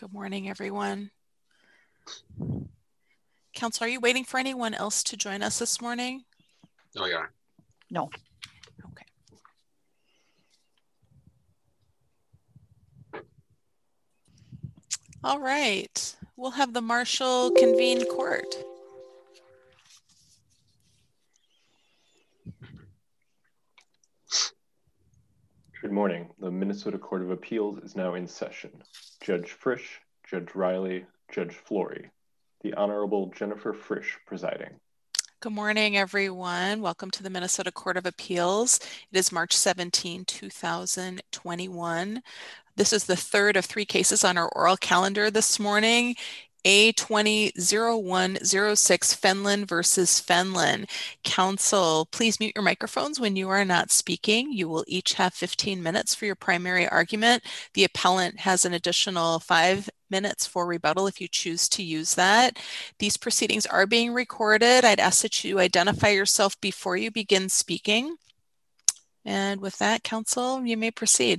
Good morning, everyone. Council, are you waiting for anyone else to join us this morning? No, you are. No. Okay. All right. We'll have the marshal convene court. Good morning. The Minnesota Court of Appeals is now in session. Judge Frisch, Judge Riley, Judge Flory. The Honorable Jennifer Frisch presiding. Good morning, everyone. Welcome to the Minnesota Court of Appeals. It is March 17, 2021. This is the third of three cases on our oral calendar this morning. A20-0106 Fenlon versus Fenlon. Counsel, please mute your microphones when you are not speaking. You will each have 15 minutes for your primary argument. The appellant has an additional 5 minutes for rebuttal if you choose to use that. These proceedings are being recorded. I'd ask that you identify yourself before you begin speaking. And with that, counsel, you may proceed.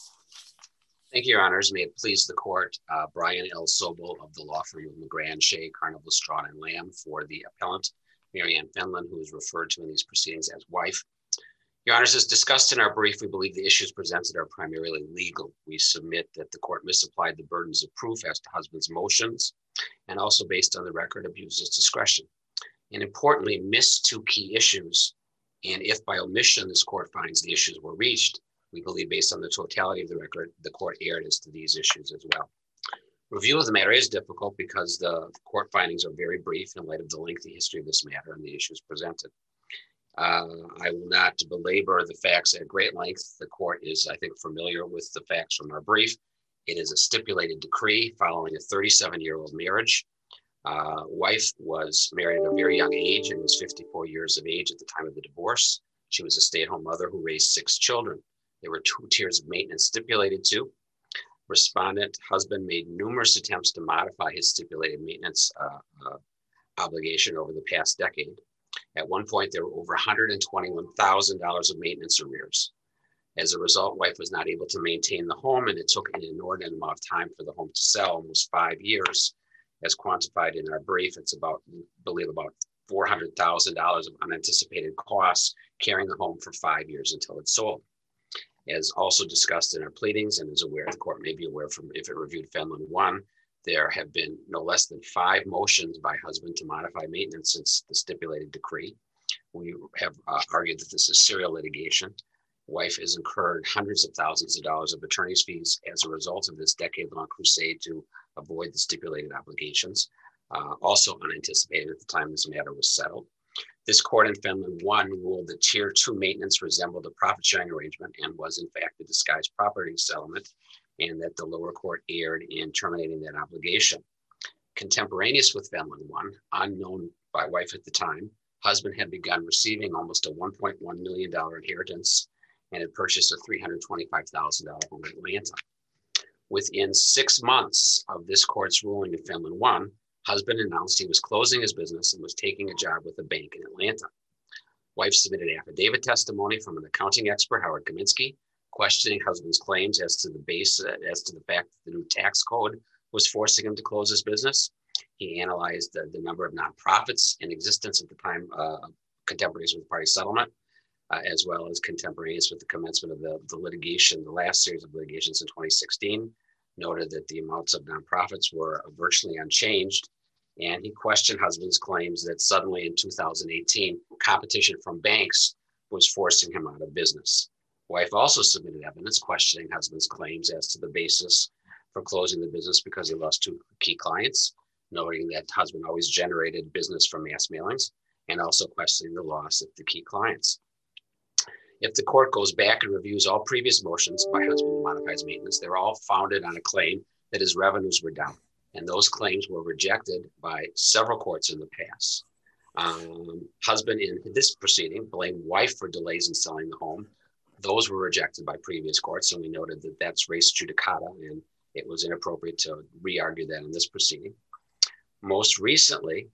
Thank you, Your Honors. May it please the court, Brian L. Sobel of the law firm of McGran, Shea, Carnival, Strawn, and Lamb for the appellant, Mary Ann Fenlon, who is referred to in these proceedings as wife. Your Honors, as discussed in our brief, we believe the issues presented are primarily legal. We submit that the court misapplied the burdens of proof as to husband's motions and also based on the record abused its discretion. And importantly, missed two key issues. And if by omission this court finds the issues were reached, we believe based on the totality of the record, the court erred as to these issues as well. Review of the matter is difficult because the court findings are very brief in light of the lengthy history of this matter and the issues presented. I will not belabor the facts at great length. The court is, I think, familiar with the facts from our brief. It is a stipulated decree following a 37-year-old marriage. Wife was married at a very young age and was 54 years of age at the time of the divorce. She was a stay-at-home mother who raised 6 children. There were 2 tiers of maintenance stipulated to. Respondent husband made numerous attempts to modify his stipulated maintenance obligation over the past decade. At one point, there were over $121,000 of maintenance arrears. As a result, wife was not able to maintain the home, and it took an inordinate amount of time for the home to sell, almost 5 years. As quantified in our brief, it's about, I believe, about $400,000 of unanticipated costs carrying the home for 5 years until it's sold. As also discussed in our pleadings and is aware, the court may be aware from if it reviewed Fenlon 1, there have been no less than 5 motions by husband to modify maintenance since the stipulated decree. We have argued that this is serial litigation. Wife has incurred hundreds of thousands of dollars of attorney's fees as a result of this decade-long crusade to avoid the stipulated obligations, also unanticipated at the time this matter was settled. This court in Fenlon 1 ruled that Tier 2 maintenance resembled a profit-sharing arrangement and was in fact a disguised property settlement, and that the lower court erred in terminating that obligation. Contemporaneous with Fenlon 1, unknown by wife at the time, husband had begun receiving almost a $1.1 million inheritance and had purchased a $325,000 home in Atlanta. Within 6 months of this court's ruling in Fenlon 1, husband announced he was closing his business and was taking a job with a bank in Atlanta. Wife submitted affidavit testimony from an accounting expert, Howard Kaminsky, questioning husband's claims as to the fact that the new tax code was forcing him to close his business. He analyzed the number of nonprofits in existence at the time contemporaneous with the party settlement, as well as contemporaneous with the commencement of the litigation, the last series of litigations in 2016, noted that the amounts of nonprofits were virtually unchanged. And he questioned husband's claims that suddenly in 2018, competition from banks was forcing him out of business. Wife also submitted evidence questioning husband's claims as to the basis for closing the business because he lost 2 key clients, noting that husband always generated business from mass mailings, and also questioning the loss of the key clients. If the court goes back and reviews all previous motions by husband to modify his maintenance, they're all founded on a claim that his revenues were down. And those claims were rejected by several courts in the past. Husband in this proceeding blamed wife for delays in selling the home. Those were rejected by previous courts, and we noted that that's res judicata, and it was inappropriate to re-argue that in this proceeding. Most recently,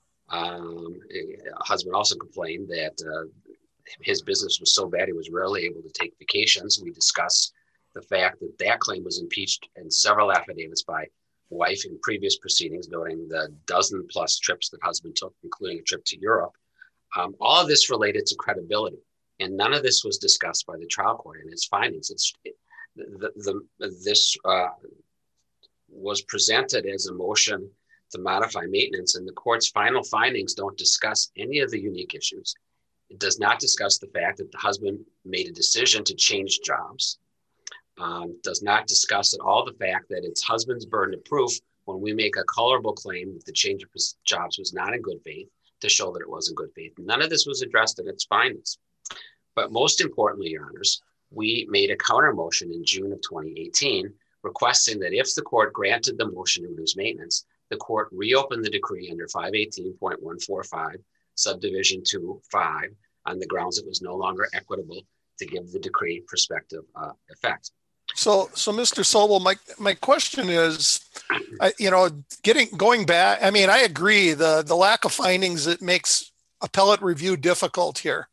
husband also complained that his business was so bad he was rarely able to take vacations. We discussed the fact that that claim was impeached in several affidavits by wife in previous proceedings, noting the dozen plus trips that husband took, including a trip to Europe. All of this related to credibility, and none of this was discussed by the trial court in its findings. This was presented as a motion to modify maintenance, and the court's final findings don't discuss any of the unique issues. It does not discuss the fact that the husband made a decision to change jobs. Does not discuss at all the fact that it's husband's burden of proof when we make a colorable claim that the change of jobs was not in good faith to show that it was in good faith. None of this was addressed in its findings. But most importantly, Your Honors, we made a counter motion in June of 2018 requesting that if the court granted the motion to reduce maintenance, the court reopen the decree under 518.145, subdivision 2.5, on the grounds it was no longer equitable to give the decree prospective effect. So Mr. Sobel, my question is, going back, I mean, I agree, the lack of findings, it makes appellate review difficult here.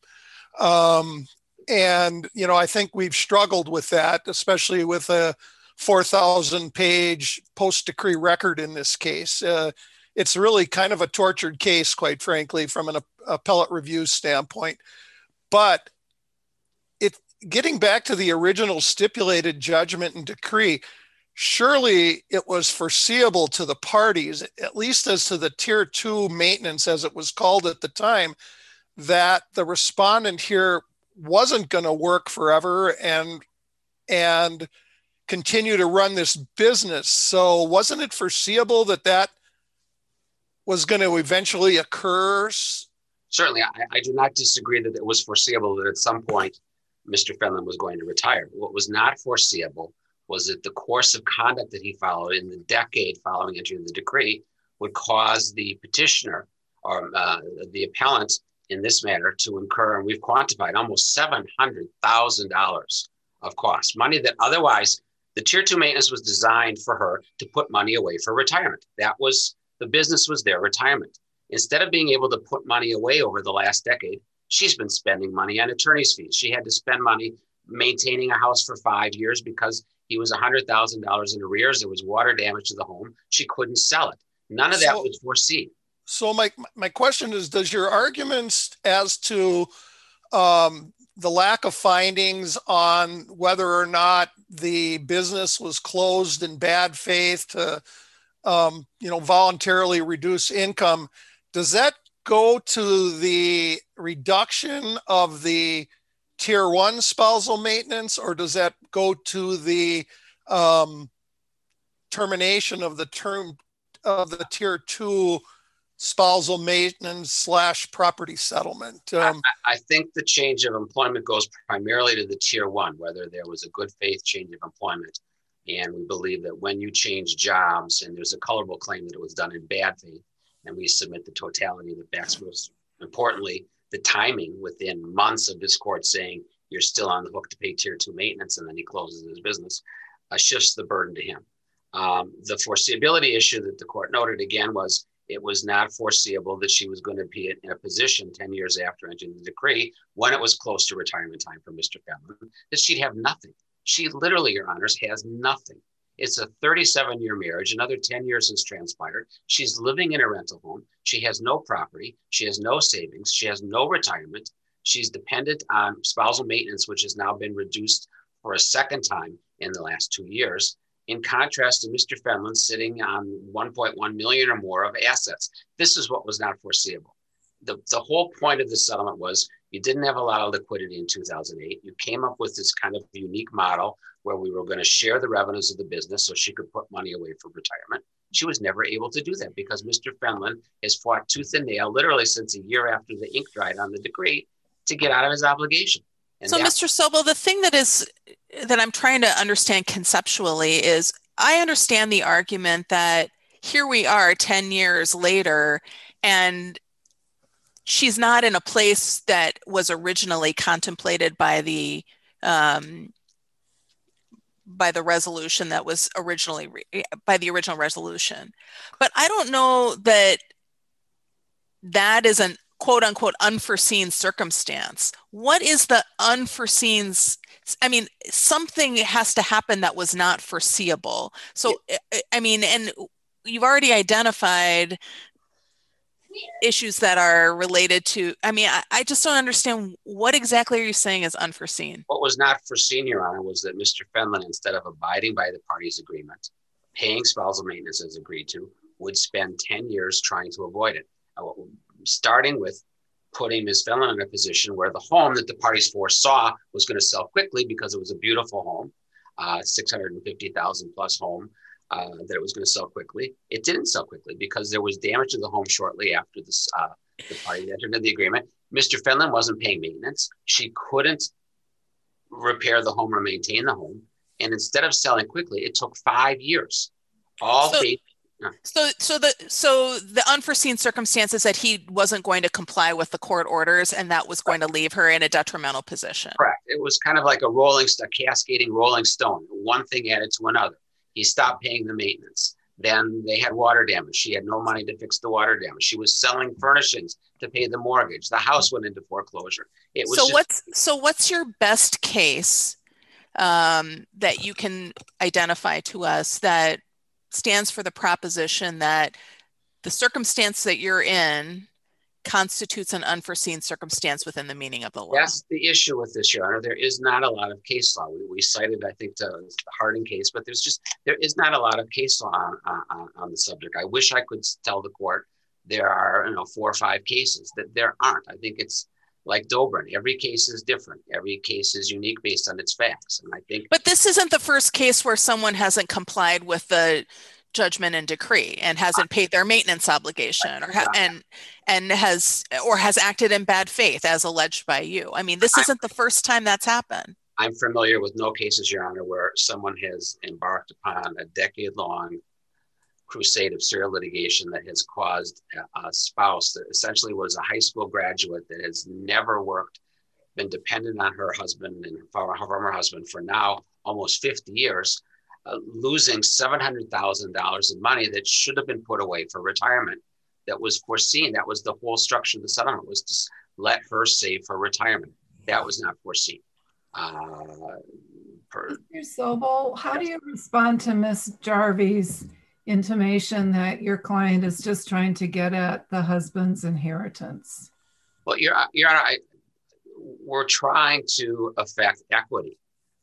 And, I think we've struggled with that, especially with a 4,000 page post-decree record in this case. It's really kind of a tortured case, quite frankly, from an appellate review standpoint. But getting back to the original stipulated judgment and decree, surely it was foreseeable to the parties, at least as to the Tier 2 maintenance, as it was called at the time, that the respondent here wasn't going to work forever and continue to run this business. So wasn't it foreseeable that was going to eventually occur? Certainly, I do not disagree that it was foreseeable that at some point Mr. Fenlon was going to retire. What was not foreseeable was that the course of conduct that he followed in the decade following entering the decree would cause the petitioner or the appellant in this matter to incur, and we've quantified almost $700,000 of costs, money that otherwise the Tier 2 maintenance was designed for her to put money away for retirement. That was, the business was their retirement. Instead of being able to put money away over the last decade, she's been spending money on attorney's fees. She had to spend money maintaining a house for 5 years because he was $100,000 in arrears. There was water damage to the home. She couldn't sell it. None of that was foreseen. So my question is, does your arguments as to the lack of findings on whether or not the business was closed in bad faith to, voluntarily reduce income, does that go to the reduction of the Tier 1 spousal maintenance, or does that go to the termination of the term of the Tier 2 spousal maintenance / property settlement? I think the change of employment goes primarily to the Tier 1, whether there was a good faith change of employment. And we believe that when you change jobs, and there's a colorable claim that it was done in bad faith, and we submit the totality of the facts. Most importantly, the timing within months of this court saying you're still on the hook to pay Tier 2 maintenance, and then he closes his business, shifts the burden to him. The foreseeability issue that the court noted again was it was not foreseeable that she was going to be in a position 10 years after entering the decree, when it was close to retirement time for Mr. Fenlon, that she'd have nothing. She literally, Your Honors, has nothing. It's a 37-year marriage. Another 10 years has transpired. She's living in a rental home. She has no property. She has no savings. She has no retirement. She's dependent on spousal maintenance, which has now been reduced for a second time in the last 2 years. In contrast to Mr. Fenlon sitting on 1.1 million or more of assets. This is what was not foreseeable. The whole point of the settlement was you didn't have a lot of liquidity in 2008. You came up with this kind of unique model where we were going to share the revenues of the business so she could put money away for retirement. She was never able to do that because Mr. Fenlon has fought tooth and nail literally since a year after the ink dried on the decree to get out of his obligation. And so, Mr. Sobel, the thing that I'm trying to understand conceptually is I understand the argument that here we are 10 years later and she's not in a place that was originally contemplated by the resolution that was originally by the original resolution. But I don't know that that is an quote unquote unforeseen circumstance. What is the unforeseen? I mean, something has to happen that was not foreseeable. So, I mean, and you've already identified issues that are related to, I just don't understand, what exactly are you saying is unforeseen? What was not foreseen, Your Honor, was that Mr. Fenlon, instead of abiding by the parties' agreement, paying spousal maintenance as agreed to, would spend 10 years trying to avoid it. Starting with putting Ms. Fenlon in a position where the home that the parties foresaw was going to sell quickly because it was a beautiful home, $650,000 plus home, that it was going to sell quickly. It didn't sell quickly because there was damage to the home shortly after this, the party entered into the agreement. Mr. Fenlon wasn't paying maintenance. She couldn't repair the home or maintain the home. And instead of selling quickly, it took 5 years. So the unforeseen circumstances that he wasn't going to comply with the court orders, and that was going to leave her in a detrimental position. Correct. It was kind of like a cascading rolling stone. One thing added to another. He stopped paying the maintenance. Then they had water damage. She had no money to fix the water damage. She was selling furnishings to pay the mortgage. The house went into foreclosure. What's your best case that you can identify to us that stands for the proposition that the circumstance that you're in constitutes an unforeseen circumstance within the meaning of the law? That's the issue with this, Your Honor. There is not a lot of case law. We cited, I think, the Harding case, but there is not a lot of case law on the subject. I wish I could tell the court there are 4 or 5 cases. That there aren't. I think it's like Dobrin. Every case is different. Every case is unique based on its facts. And I think. But this isn't the first case where someone hasn't complied with the judgment and decree and hasn't paid their maintenance obligation, or has acted in bad faith as alleged by you. This isn't the first time that's happened. I'm familiar with no cases, Your Honor, where someone has embarked upon a decade-long crusade of serial litigation that has caused a spouse that essentially was a high school graduate that has never worked, been dependent on her husband and former husband for now almost 50 years, losing $700,000 in money that should have been put away for retirement. That was foreseen. That was the whole structure of the settlement, was to let her save for retirement. That was not foreseen. Mr. Sobel, how do you respond to Ms. Jarvie's intimation that your client is just trying to get at the husband's inheritance? Well, Your Honor, we're trying to affect equity.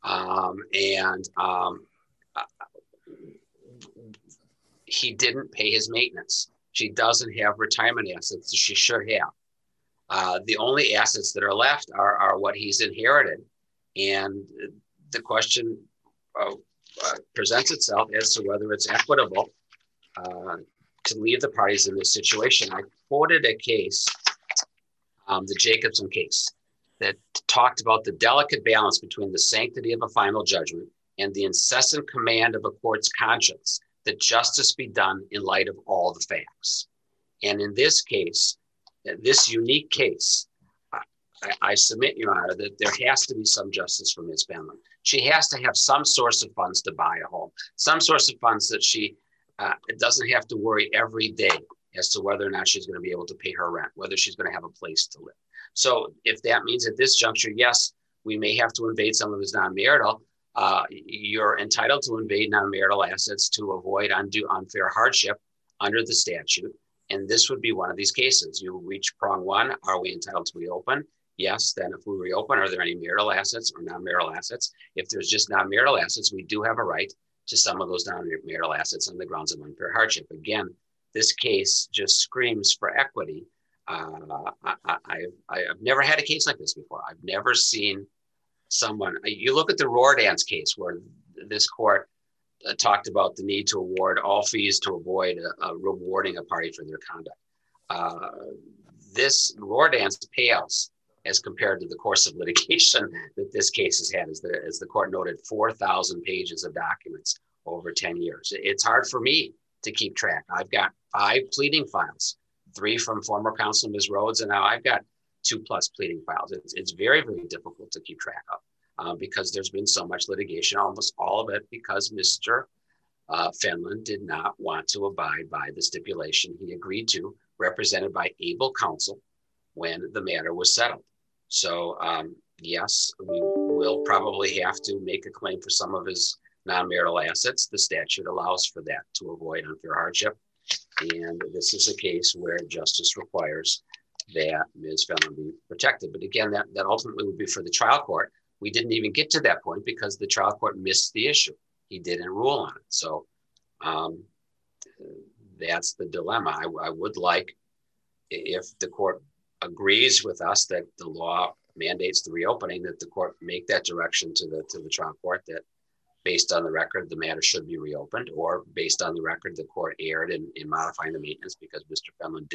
He didn't pay his maintenance. She doesn't have retirement assets she should have. The only assets that are left are what he's inherited. And the question presents itself as to whether it's equitable to leave the parties in this situation. I quoted a case, the Jacobson case, that talked about the delicate balance between the sanctity of a final judgment and the incessant command of a court's conscience that justice be done in light of all the facts. And in this case, this unique case, I submit, Your Honor, that there has to be some justice for Ms. Fenlon. She has to have some source of funds to buy a home, some source of funds that she doesn't have to worry every day as to whether or not she's going to be able to pay her rent, whether she's going to have a place to live. So if that means at this juncture, yes, we may have to invade some of his non-marital. You're entitled to invade non-marital assets to avoid unfair hardship under the statute. And this would be one of these cases. You reach prong 1, are we entitled to reopen? Yes, then if we reopen, are there any marital assets or non-marital assets? If there's just non-marital assets, we do have a right to some of those non-marital assets on the grounds of unfair hardship. Again, this case just screams for equity. I've never had a case like this before. I've never seen someone, you look at the Roerdance case where this court talked about the need to award all fees to avoid rewarding a party for their conduct. This Roerdance pales as compared to the course of litigation that this case has had. As the court noted, 4,000 pages of documents over 10 years. It's hard for me to keep track. I've got 5 pleading files, 3 from former counsel Ms. Rhodes, and now I've got 2+ pleading files. It's very, very difficult to keep track of because there's been so much litigation, almost all of it because Mr. Fenlon did not want to abide by the stipulation he agreed to, represented by able counsel when the matter was settled. So yes, we will probably have to make a claim for some of his non-marital assets, the statute allows for that to avoid unfair hardship. And this is a case where justice requires that Ms. Fenlon be protected. But again, that ultimately would be for the trial court. We didn't even get to that point because the trial court missed the issue. He didn't rule on it. So that's the dilemma. I would like, if the court agrees with us that the law mandates the reopening, that the court make that direction to the trial court that based on the record, the matter should be reopened, or based on the record, the court erred in modifying the maintenance because Mr. Fenlon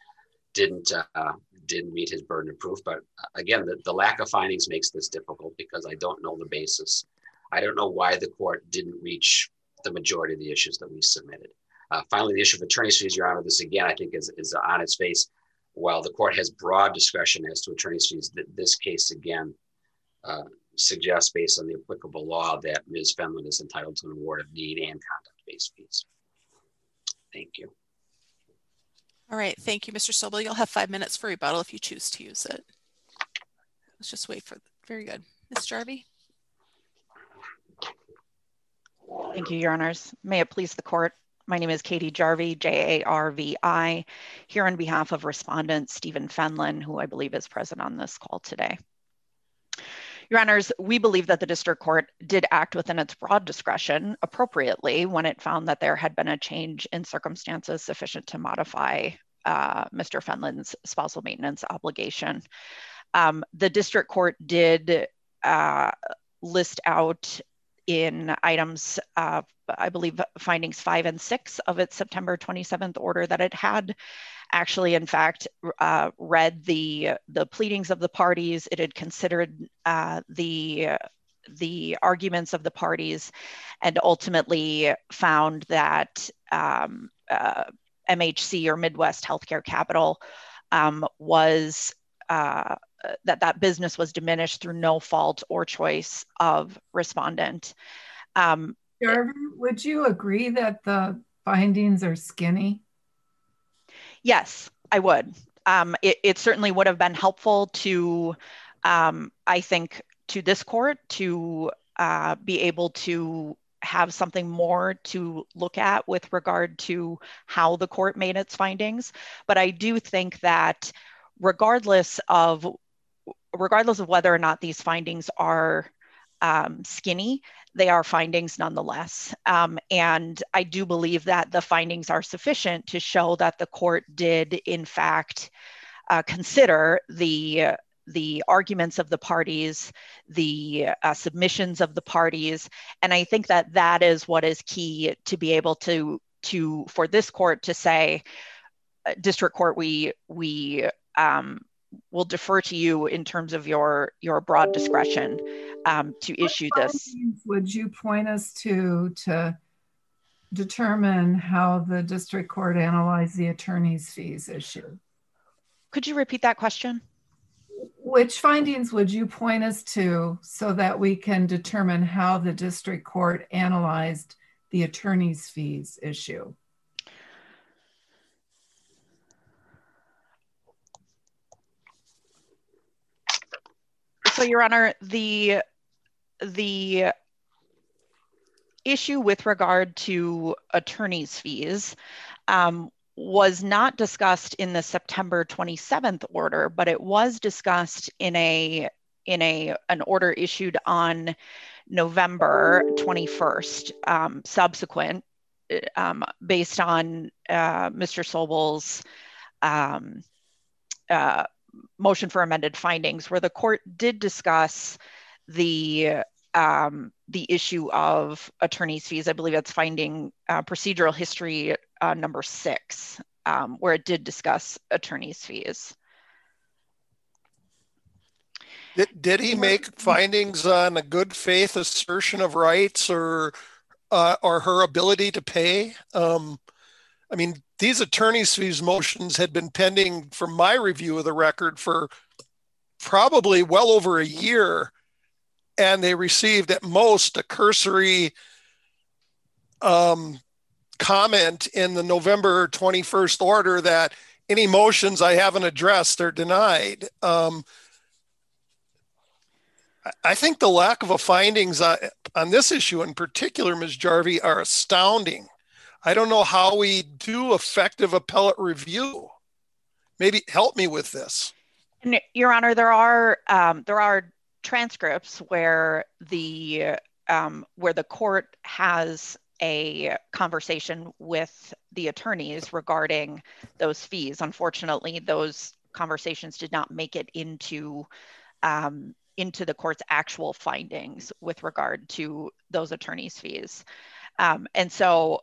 didn't meet his burden of proof. But again, the lack of findings makes this difficult because I don't know the basis. I don't know why the court didn't reach the majority of the issues that we submitted. Finally, the issue of attorney's fees, Your Honor, this again, I think is on its face. While the court has broad discretion as to attorney's fees, this case again suggests, based on the applicable law, that Ms. Fenlon is entitled to an award of need and conduct-based fees. Thank you. All right, thank you, Mr. Sobel. You'll have 5 minutes for rebuttal if you choose to use it. Let's just wait for, very good. Ms. Jarvie? Thank you, Your Honors. May it please the court. My name is Katie Jarvie, Jarvi, here on behalf of respondent Stephen Fenlon, who I believe is present on this call today. Your Honors, we believe that the district court did act within its broad discretion appropriately when it found that there had been a change in circumstances sufficient to modify Mr. Fenlon's spousal maintenance obligation. The district court did list out in items, I believe findings 5 and 6 of its September 27th order that it had actually, in fact, read the pleadings of the parties. It had considered the arguments of the parties and ultimately found that MHC, or Midwest Healthcare Capital, was that business was diminished through no fault or choice of respondent. Jarvie, would you agree that the findings are skinny? Yes, I would. It certainly would have been helpful to, I think, to this court to be able to have something more to look at with regard to how the court made its findings. But I do think that regardless of whether or not these findings are skinny, they are findings nonetheless. And I do believe that the findings are sufficient to show that the court did, in fact, consider the arguments of the parties, the submissions of the parties. And I think that that is what is key to be able to for this court to say, district court, we will defer to you in terms of your broad discretion to issue this. Would you point us to determine how the district court analyzed the attorney's fees issue? Could you repeat that question? Which findings would you point us to so that we can determine how the district court analyzed the attorney's fees issue? So, Your Honor, the issue with regard to attorney's fees was not discussed in the September 27th order, but it was discussed in an order issued on November 21st, subsequent, based on Mr. Sobel's motion for amended findings, where the court did discuss the issue of attorney's fees. I believe it's finding procedural history number 6, where it did discuss attorney's fees. Did he make findings on a good faith assertion of rights or her ability to pay? I mean, these attorney's fees motions had been pending, from my review of the record, for probably well over a year, and they received at most a cursory comment in the November 21st order that any motions I haven't addressed are denied. I think the lack of a findings on this issue in particular, Ms. Jarvie, are astounding. I don't know how we do effective appellate review. Maybe help me with this. Your Honor, there are transcripts where the court has a conversation with the attorneys regarding those fees. Unfortunately, those conversations did not make it into the court's actual findings with regard to those attorneys' fees. And so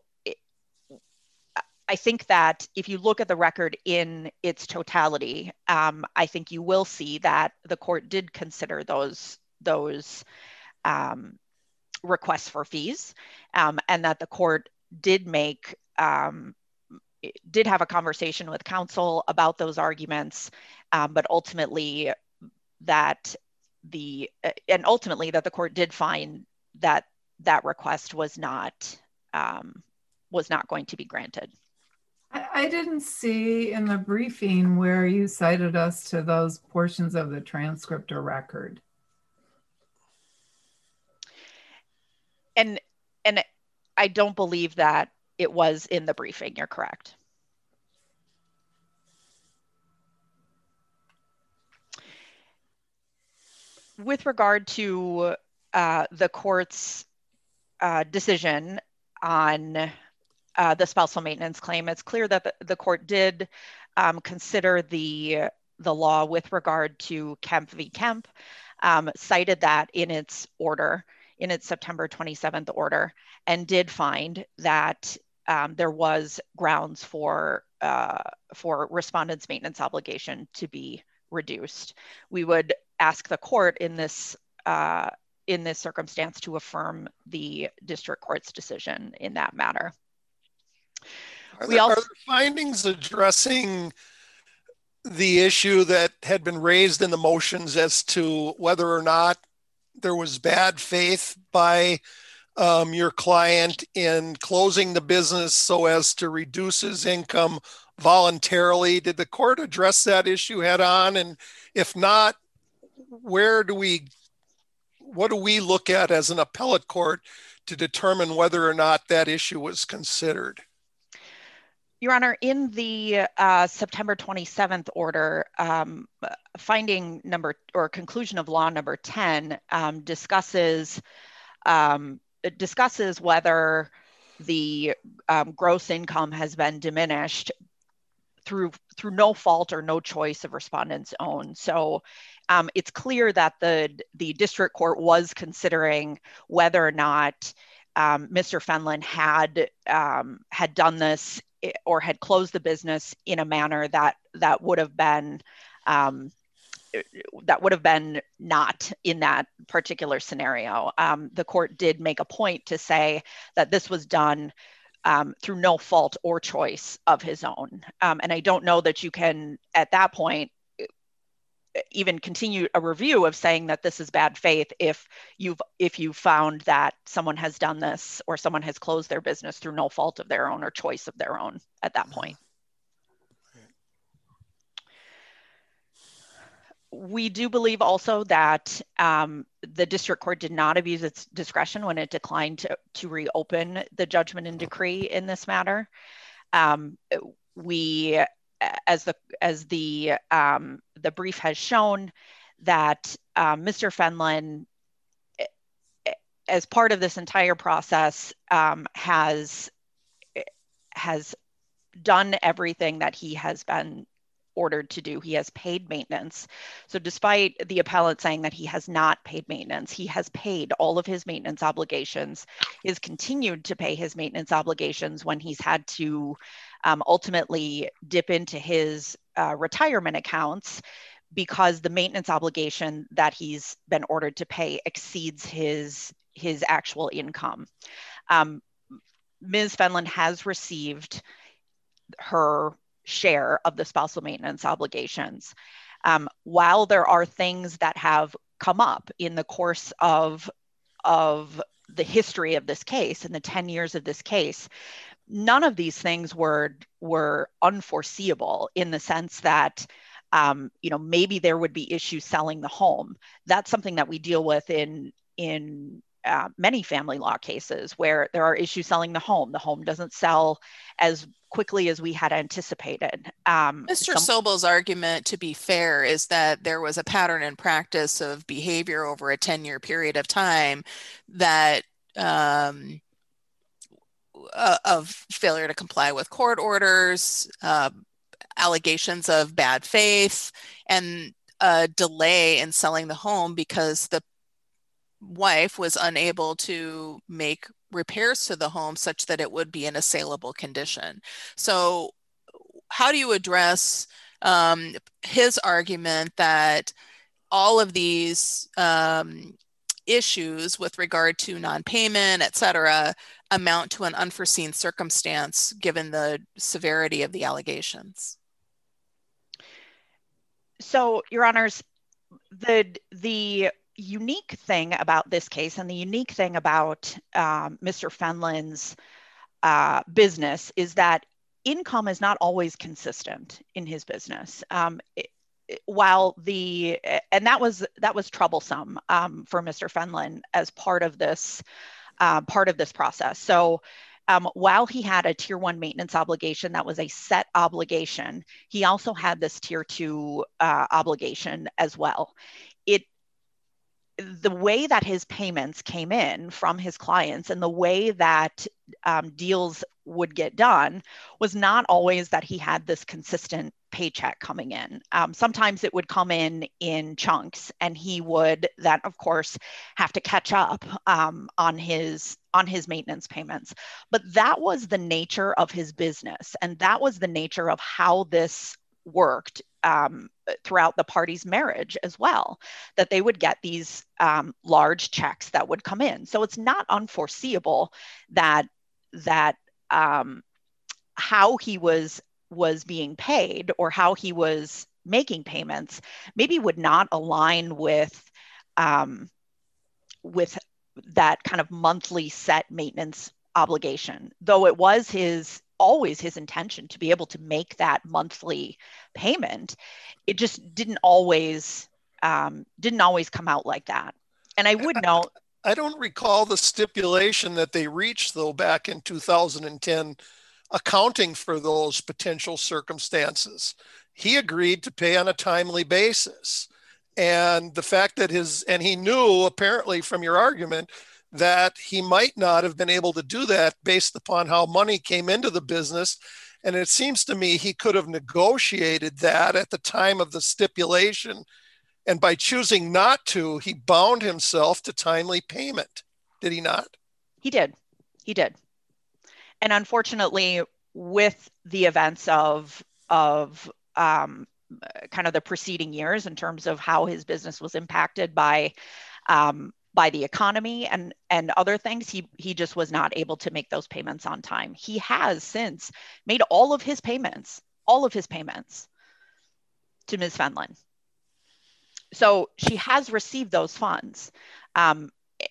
I think that if you look at the record in its totality, I think you will see that the court did consider those requests for fees, and that the court did have a conversation with counsel about those arguments, but ultimately that the court did find that that request was not going to be granted. I didn't see in the briefing where you cited us to those portions of the transcript or record. And I don't believe that it was in the briefing. You're correct. With regard to the court's decision on the spousal maintenance claim, it's clear that the court did consider the law with regard to Kemp v. Kemp, cited that in its order, in its September 27th order, and did find that there was grounds for respondents' maintenance obligation to be reduced. We would ask the court in this circumstance to affirm the district court's decision in that matter. Are there findings addressing the issue that had been raised in the motions as to whether or not there was bad faith by your client in closing the business so as to reduce his income voluntarily? Did the court address that issue head on? And if not, what do we look at as an appellate court to determine whether or not that issue was considered? Your Honor, in the September 27th order, conclusion of law number 10 discusses whether the gross income has been diminished through no fault or no choice of respondent's own. So it's clear that the district court was considering whether or not Mr. Fenlon had done this or had closed the business in a manner that would have been not in that particular scenario. The court did make a point to say that this was done through no fault or choice of his own. And I don't know that you can, at that point, even continue a review of saying that this is bad faith if you've found that someone has done this or someone has closed their business through no fault of their own or choice of their own at that point. We do believe also that the district court did not abuse its discretion when it declined to reopen the judgment and decree in this matter. We, as the brief has shown, that Mr. Fenlon, as part of this entire process, has done everything that he has been ordered to do. He has paid maintenance. So despite the appellant saying that he has not paid maintenance, he has paid all of his maintenance obligations, is continued to pay his maintenance obligations when he's had to ultimately dip into his retirement accounts because the maintenance obligation that he's been ordered to pay exceeds his actual income. Ms. Fenlon has received her share of the spousal maintenance obligations. While there are things that have come up in the course of the history of this case, in the 10 years of this case, none of these things were unforeseeable in the sense that maybe there would be issues selling the home. That's something that we deal with in many family law cases where there are issues selling the home. The home doesn't sell as quickly as we had anticipated. Mr. Sobel's argument, to be fair, is that there was a pattern and practice of behavior over a 10-year period of time that of failure to comply with court orders, allegations of bad faith, and a delay in selling the home because the wife was unable to make repairs to the home such that it would be in a saleable condition. So how do you address his argument that all of these issues with regard to non-payment, et cetera, amount to an unforeseen circumstance given the severity of the allegations? So, Your Honors, the unique thing about this case and the unique thing about Mr. Fenlon's business is that income is not always consistent in his business. And that was troublesome for Mr. Fenlon as part of this process. So while he had a tier 1 maintenance obligation that was a set obligation, he also had this tier 2 obligation as well. The way that his payments came in from his clients and the way that deals would get done was not always that he had this consistent paycheck coming in. Sometimes it would come in chunks, and he would then, of course, have to catch up on his maintenance payments. But that was the nature of his business, and that was the nature of how this worked throughout the parties' marriage as well, that they would get these large checks that would come in. So it's not unforeseeable that how he was being paid or how he was making payments maybe would not align with that kind of monthly set maintenance obligation, though it was always his intention to be able to make that monthly payment. It just didn't always come out like that. And I would note, I don't recall the stipulation that they reached, though, back in 2010, accounting for those potential circumstances. He agreed to pay on a timely basis. And the fact that he knew, apparently from your argument, that he might not have been able to do that based upon how money came into the business. And it seems to me he could have negotiated that at the time of the stipulation. And by choosing not to, he bound himself to timely payment. Did he not? He did. And unfortunately, with the events of kind of the preceding years in terms of how his business was impacted by the economy and other things, he just was not able to make those payments on time. He has since made all of his payments to Ms. Fenlon. So she has received those funds. And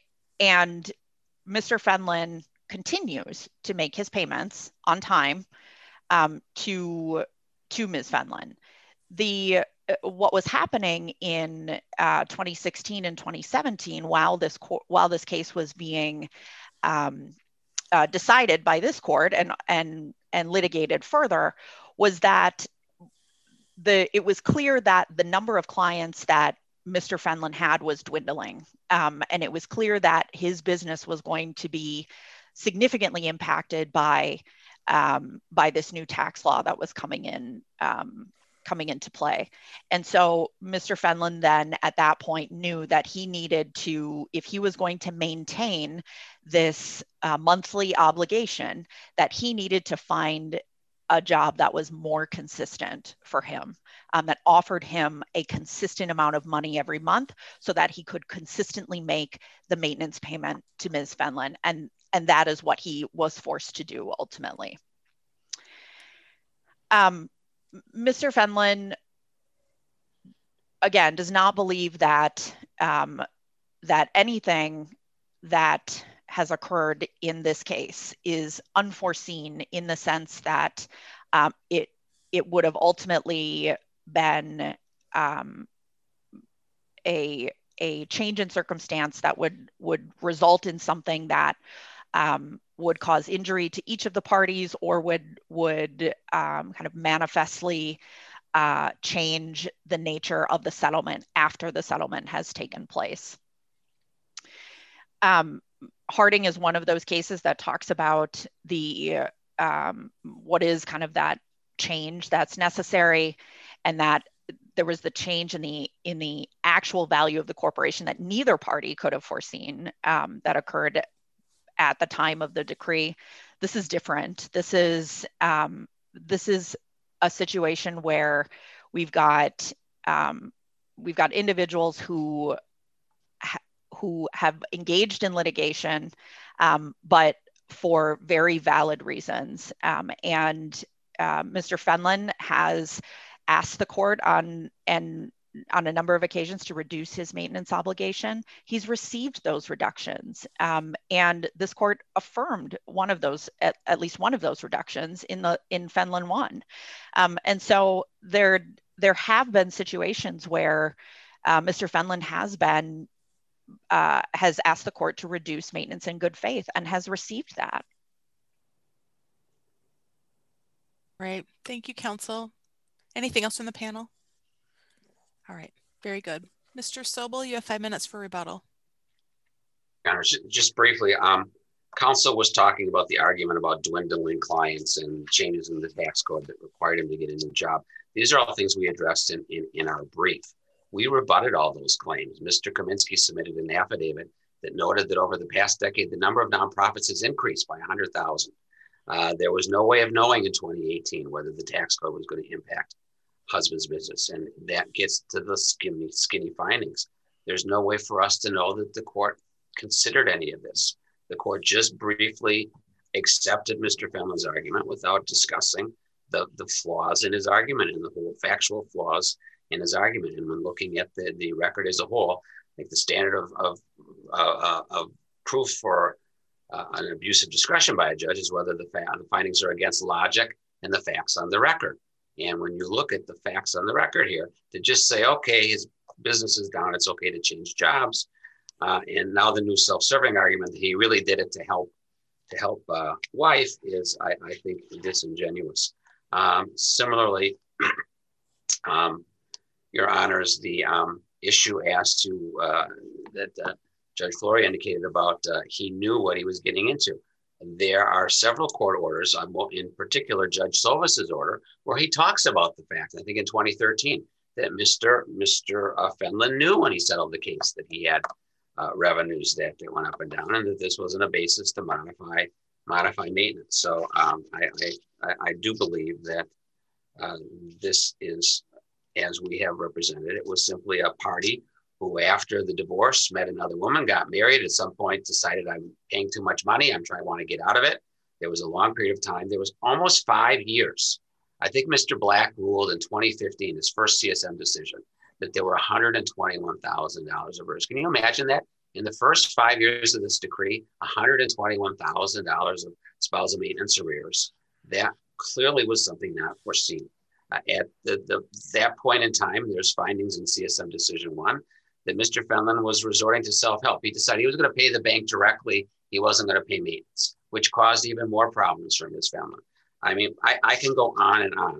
Mr. Fenlon continues to make his payments on time to Ms. Fenlon. What was happening in 2016 and 2017, while this case was being decided by this court and litigated further, was that it was clear that the number of clients that Mr. Fenlon had was dwindling, and it was clear that his business was going to be significantly impacted by this new tax law that was coming into play. And so Mr. Fenlon then at that point knew that he needed to, if he was going to maintain this monthly obligation, that he needed to find a job that was more consistent for him, that offered him a consistent amount of money every month so that he could consistently make the maintenance payment to Ms. Fenlon. And that is what he was forced to do ultimately. Mr. Fenlon, again, does not believe that anything that has occurred in this case is unforeseen in the sense that it would have ultimately been a change in circumstance that would result in something that would cause injury to each of the parties, or would kind of manifestly change the nature of the settlement after the settlement has taken place. Harding is one of those cases that talks about the what is kind of that change that's necessary, and that there was the change in the actual value of the corporation that neither party could have foreseen, that occurred at the time of the decree. This is different. This is a situation where we've got individuals who have engaged in litigation, but for very valid reasons. And Mr. Fenlon has asked the court on a number of occasions to reduce his maintenance obligation. He's received those reductions, and this court affirmed one of those, at least one of those reductions in Fenlon 1. And so there have been situations where Mr. Fenlon has asked the court to reduce maintenance in good faith and has received that. Right. Thank you, counsel. Anything else in the panel? All right. Very good. Mr. Sobel, you have 5 minutes for rebuttal. Just briefly, counsel was talking about the argument about dwindling clients and changes in the tax code that required him to get a new job. These are all things we addressed in our brief. We rebutted all those claims. Mr. Kaminsky submitted an affidavit that noted that over the past decade, the number of nonprofits has increased by 100,000. There was no way of knowing in 2018 whether the tax code was going to impact husband's business. And that gets to the skinny findings. There's no way for us to know that the court considered any of this. The court just briefly accepted Mr. Fenlon's argument without discussing the flaws in his argument and the whole factual flaws in his argument. And when looking at the record as a whole, I think the standard of proof for an abuse of discretion by a judge is whether the findings are against logic and the facts on the record. And when you look at the facts on the record here, to just say, okay, his business is down, it's okay to change jobs. And now the new self-serving argument that he really did it to help wife is, I think, disingenuous. Similarly, Your Honors, the issue as to that Judge Flory indicated about he knew what he was getting into. There are several court orders, in particular Judge Sovis's order, where he talks about the fact, I think in 2013, that Mr. Fenlon knew when he settled the case that he had revenues that went up and down, and that this wasn't a basis to modify maintenance. So I do believe that this is, as we have represented, it was simply a party who, after the divorce, met another woman, got married, at some point decided, I'm paying too much money, I want to get out of it. There was a long period of time. There was almost 5 years. I think Mr. Black ruled in 2015, his first CSM decision, that there were $121,000 of arrears. Can you imagine that? In the first 5 years of this decree, $121,000 of spousal maintenance arrears. That clearly was something not foreseen. At that point in time, there's findings in CSM Decision 1 that Mr. Fenlon was resorting to self-help. He decided he was going to pay the bank directly. He wasn't going to pay maintenance, which caused even more problems for Ms. Fenlon. I mean, I can go on and on.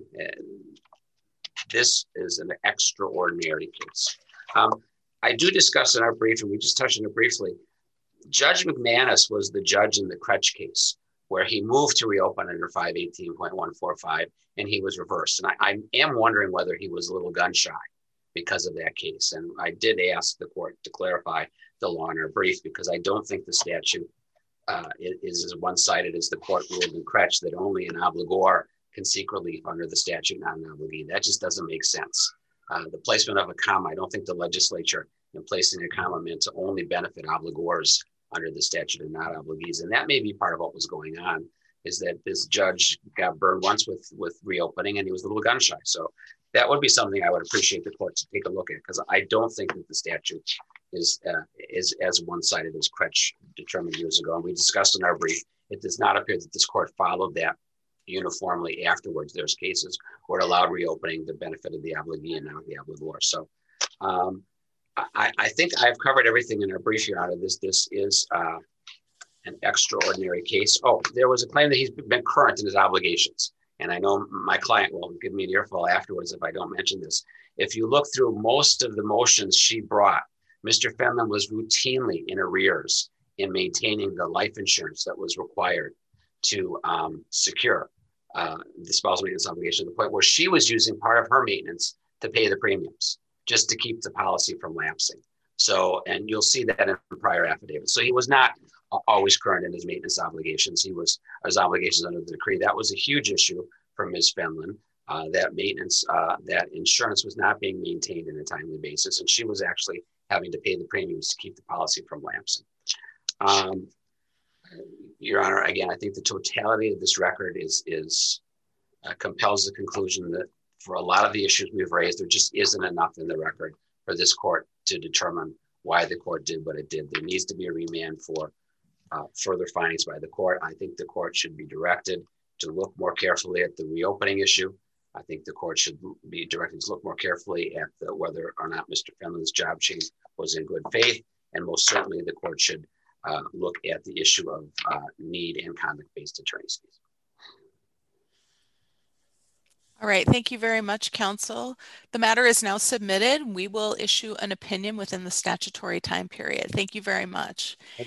This is an extraordinary case. I do discuss in our brief, and we just touched on it briefly, Judge McManus was the judge in the Kretsch case, where he moved to reopen under 518.145, and he was reversed. And I am wondering whether he was a little gun shy because of that case. And I did ask the court to clarify the law in our brief, because I don't think the statute is as one-sided as the court ruled in Kretsch, that only an obligor can seek relief under the statute, not an obligee. That just doesn't make sense. The placement of a comma, I don't think the legislature, in placing a comma, meant to only benefit obligors under the statute and not obligees. And that may be part of what was going on, is that this judge got burned once with reopening, and he was a little gun shy. So that would be something I would appreciate the court to take a look at, because I don't think that the statute is as one-sided as Kretsch determined years ago. And we discussed in our brief, it does not appear that this court followed that uniformly afterwards. There's cases where it allowed reopening the benefit of the obligee and not the obligor. So I think I've covered everything in our brief, Your Honor. This is an extraordinary case. Oh, there was a claim that he's been current in his obligations. And I know my client will give me an earful afterwards if I don't mention this. If you look through most of the motions she brought, Mr. Fenlon was routinely in arrears in maintaining the life insurance that was required to secure the spousal maintenance obligation, to the point where she was using part of her maintenance to pay the premiums, just to keep the policy from lapsing. So, and you'll see that in prior affidavits. So he was not always current in his maintenance obligations. His obligations under the decree. That was a huge issue for Ms. Fenlon, that maintenance, that insurance was not being maintained on a timely basis. And she was actually having to pay the premiums to keep the policy from lapsing. Your Honor, again, I think the totality of this record compels the conclusion that for a lot of the issues we've raised, there just isn't enough in the record for this court to determine why the court did what it did. There needs to be a remand for further findings by the court. I think the court should be directed to look more carefully at the reopening issue. I think the court should be directed to look more carefully at whether or not Mr. Fenlon's job change was in good faith. And most certainly the court should look at the issue of need and conduct-based attorney's fees. All right, thank you very much, counsel. The matter is now submitted. We will issue an opinion within the statutory time period. Thank you very much.